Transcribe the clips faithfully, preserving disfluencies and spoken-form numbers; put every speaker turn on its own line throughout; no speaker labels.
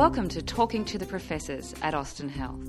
Welcome to Talking to the Professors at Austin Health.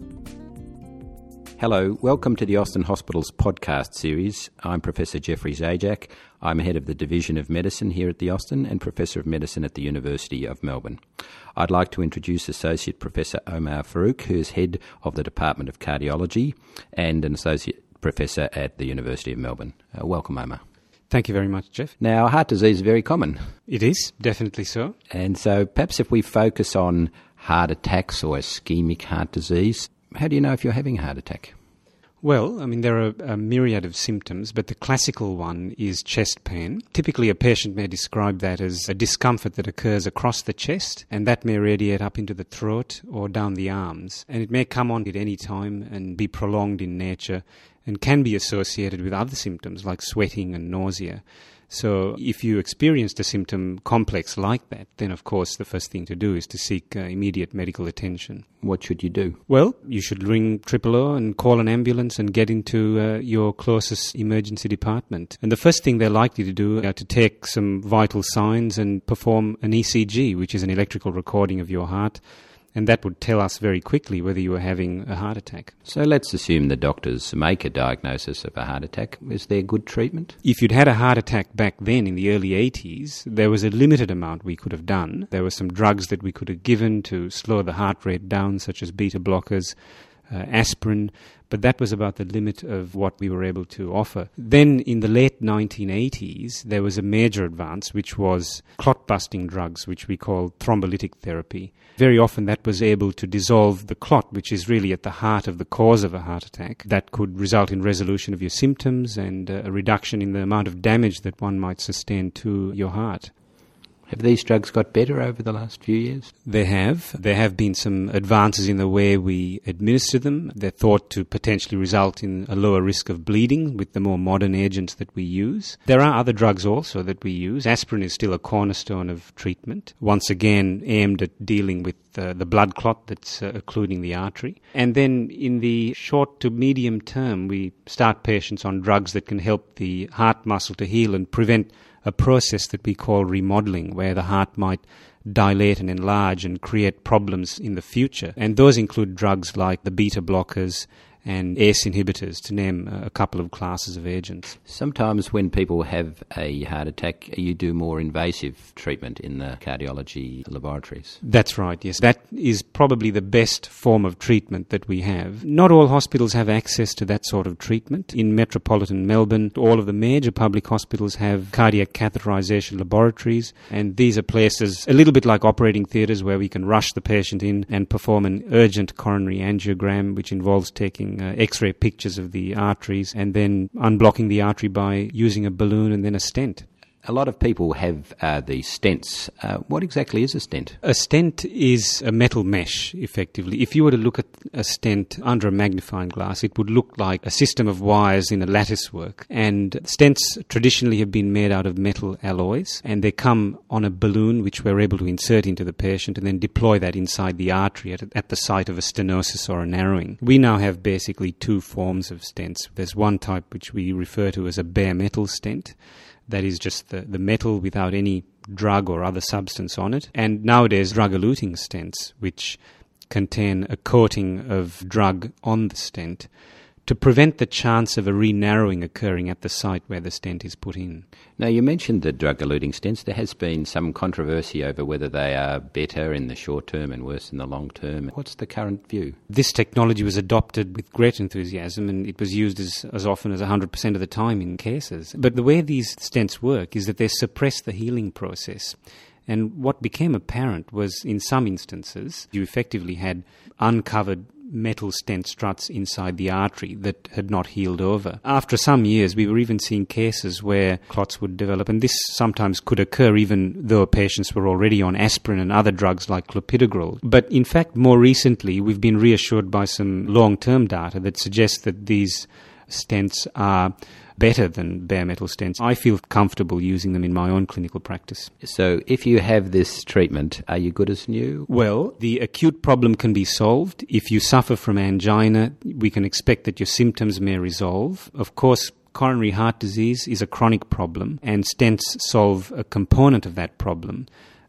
Hello, welcome to the Austin Hospital's podcast series. I'm Professor Jeffrey Zajac. I'm head of the Division of Medicine here at the Austin and Professor of Medicine at the University of Melbourne. I'd like to introduce Associate Professor Omar Farouk, who is head of the Department of Cardiology and an Associate Professor at the University of Melbourne. Uh, welcome, Omar.
Thank you very much, Jeff.
Now, heart disease is very common.
It is, definitely so.
And so perhaps if we focus on heart attacks or ischemic heart disease, how do you know if you're having a heart attack?
Well, I mean, there are a myriad of symptoms, but the classical one is chest pain. Typically, a patient may describe that as a discomfort that occurs across the chest, and that may radiate up into the throat or down the arms. And it may come on at any time and be prolonged in nature and can be associated with other symptoms like sweating and nausea. So if you experienced a symptom complex like that, then of course the first thing to do is to seek uh, immediate medical attention.
What should you do?
Well, you should ring triple O and call an ambulance and get into uh, your closest emergency department. And the first thing they're likely to do is to take some vital signs and perform an E C G, which is an electrical recording of your heart. And that would tell us very quickly whether you are having a heart attack.
So let's assume the doctors make a diagnosis of a heart attack. Is there good treatment?
If you'd had a heart attack back then in the early eighties, there was a limited amount we could have done. There were some drugs that we could have given to slow the heart rate down, such as beta blockers, uh, aspirin, but that was about the limit of what we were able to offer. Then in the late nineteen eighties, there was a major advance, which was clot-busting drugs, which we call thrombolytic therapy. Very often that was able to dissolve the clot, which is really at the heart of the cause of a heart attack. That could result in resolution of your symptoms and uh, a reduction in the amount of damage that one might sustain to your heart.
Have these drugs got better over the last few years?
They have. There have been some advances in the way we administer them. They're thought to potentially result in a lower risk of bleeding with the more modern agents that we use. There are other drugs also that we use. Aspirin is still a cornerstone of treatment, once again aimed at dealing with uh, the blood clot that's uh, occluding the artery. And then in the short to medium term, we start patients on drugs that can help the heart muscle to heal and prevent a process that we call remodeling, where the heart might dilate and enlarge and create problems in the future. And those include drugs like the beta blockers and A C E inhibitors, to name a couple of classes of agents.
Sometimes when people have a heart attack, you do more invasive treatment in the cardiology laboratories.
That's right, yes. That is probably the best form of treatment that we have. Not all hospitals have access to that sort of treatment. In metropolitan Melbourne, all of the major public hospitals have cardiac catheterization laboratories, and these are places a little bit like operating theatres where we can rush the patient in and perform an urgent coronary angiogram, which involves taking Uh, X-ray pictures of the arteries and then unblocking the artery by using a balloon and then a stent.
A lot of people have uh, these stents. Uh, what exactly is a stent?
A stent is a metal mesh, effectively. If you were to look at a stent under a magnifying glass, it would look like a system of wires in a lattice work. And stents traditionally have been made out of metal alloys, and they come on a balloon which we're able to insert into the patient and then deploy that inside the artery at, at the site of a stenosis or a narrowing. We now have basically two forms of stents. There's one type which we refer to as a bare metal stent. That is just the, the metal without any drug or other substance on it. And nowadays, drug-eluting stents, which contain a coating of drug on the stent to prevent the chance of a re-narrowing occurring at the site where the stent is put in.
Now, you mentioned the drug-eluting stents. There has been some controversy over whether they are better in the short term and worse in the long term. What's the current view?
This technology was adopted with great enthusiasm, and it was used as, as often as one hundred percent of the time in cases. But the way these stents work is that they suppress the healing process. And what became apparent was, in some instances, you effectively had uncovered metal stent struts inside the artery that had not healed over. After some years, we were even seeing cases where clots would develop, and this sometimes could occur even though patients were already on aspirin and other drugs like clopidogrel. But in fact, more recently, we've been reassured by some long-term data that suggests that these stents are better than bare metal stents. I feel comfortable using them in my own clinical practice.
So if you have this treatment, are you good as new?
Well, the acute problem can be solved. If you suffer from angina, we can expect that your symptoms may resolve. Of course, coronary heart disease is a chronic problem, and stents solve a component of that problem.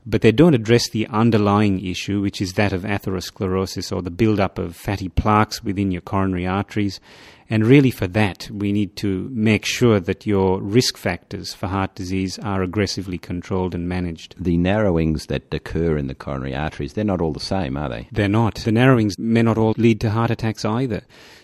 but they don't address the underlying issue, which is that of atherosclerosis, or the build-up of fatty plaques within your coronary arteries. And really for that, we need to make sure that your risk factors for heart disease are aggressively controlled and managed.
The narrowings that occur in the coronary arteries, they're not all the same, are they?
They're not. The narrowings may not all lead to heart attacks either.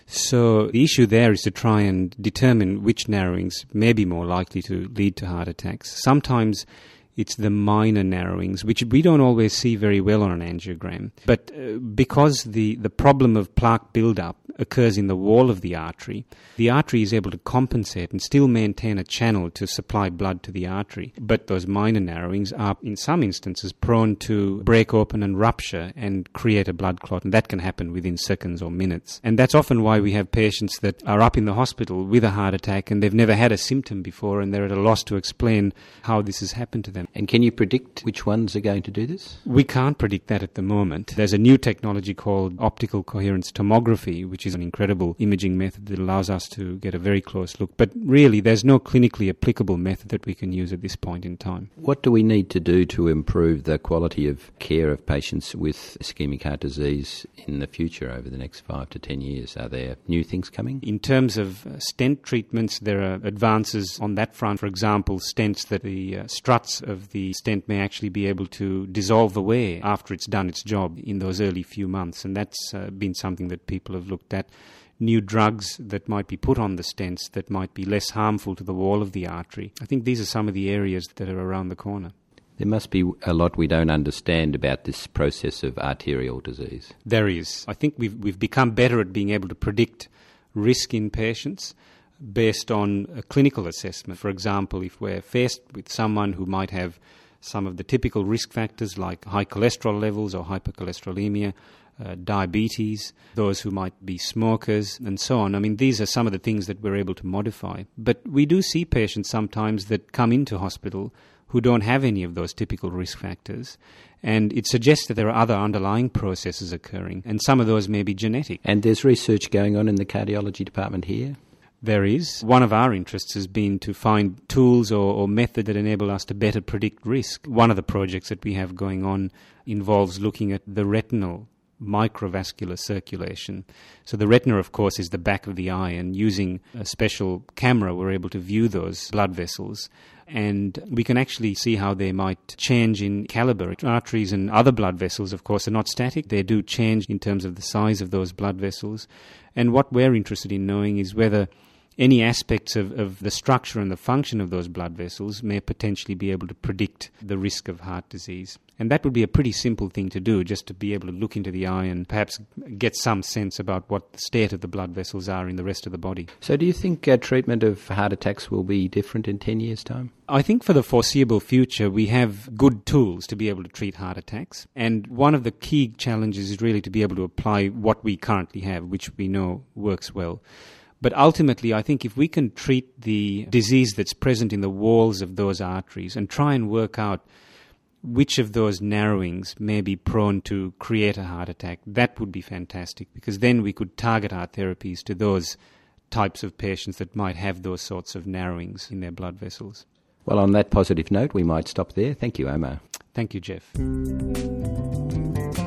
So the issue there is to try and determine which narrowings may be more likely to lead to heart attacks. Sometimes it's the minor narrowings, which we don't always see very well on an angiogram. But uh, because the, the problem of plaque buildup occurs in the wall of the artery, the artery is able to compensate and still maintain a channel to supply blood to the artery. But those minor narrowings are, in some instances, prone to break open and rupture and create a blood clot. And that can happen within seconds or minutes. And that's often why we have patients that are up in the hospital with a heart attack and they've never had a symptom before, and they're at a loss to explain how this has happened to them.
And can you predict which ones are going to do this?
We can't predict that at the moment. There's a new technology called optical coherence tomography, which is an incredible imaging method that allows us to get a very close look. But really, there's no clinically applicable method that we can use at this point in time.
What do we need to do to improve the quality of care of patients with ischemic heart disease in the future over the next five to ten years? Are there new things coming?
In terms of uh, stent treatments, there are advances on that front. For example, stents that the uh, struts of the stent may actually be able to dissolve away after it's done its job in those early few months, and that's uh, been something that people have looked at. New drugs that might be put on the stents that might be less harmful to the wall of the artery. I think these are some of the areas that are around the corner.
There must be a lot we don't understand about this process of arterial disease.
There is. I think we've we've become better at being able to predict risk in patients based on a clinical assessment. For example, if we're faced with someone who might have some of the typical risk factors like high cholesterol levels or hypercholesterolemia, uh, diabetes, those who might be smokers, and so on. I mean, these are some of the things that we're able to modify. But we do see patients sometimes that come into hospital who don't have any of those typical risk factors. And it suggests that there are other underlying processes occurring, and some of those may be genetic.
And there's research going on in the cardiology department here?
There is. One of our interests has been to find tools or, or method that enable us to better predict risk. One of the projects that we have going on involves looking at the retinal microvascular circulation. So the retina, of course, is the back of the eye, and using a special camera we're able to view those blood vessels, and we can actually see how they might change in caliber. Arteries and other blood vessels, of course, are not static. They do change in terms of the size of those blood vessels. And what we're interested in knowing is whether any aspects of, of the structure and the function of those blood vessels may potentially be able to predict the risk of heart disease. And that would be a pretty simple thing to do, just to be able to look into the eye and perhaps get some sense about what the state of the blood vessels are in the rest of the body.
So do you think uh, treatment of heart attacks will be different in ten years' time?
I think for the foreseeable future, we have good tools to be able to treat heart attacks. And one of the key challenges is really to be able to apply what we currently have, which we know works well. But ultimately, I think if we can treat the disease that's present in the walls of those arteries and try and work out which of those narrowings may be prone to create a heart attack, that would be fantastic, because then we could target our therapies to those types of patients that might have those sorts of narrowings in their blood vessels.
Well, on that positive note, we might stop there. Thank you, Omar.
Thank you, Jeff.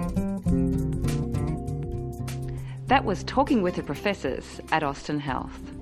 That was Talking with the Professors at Austin Health.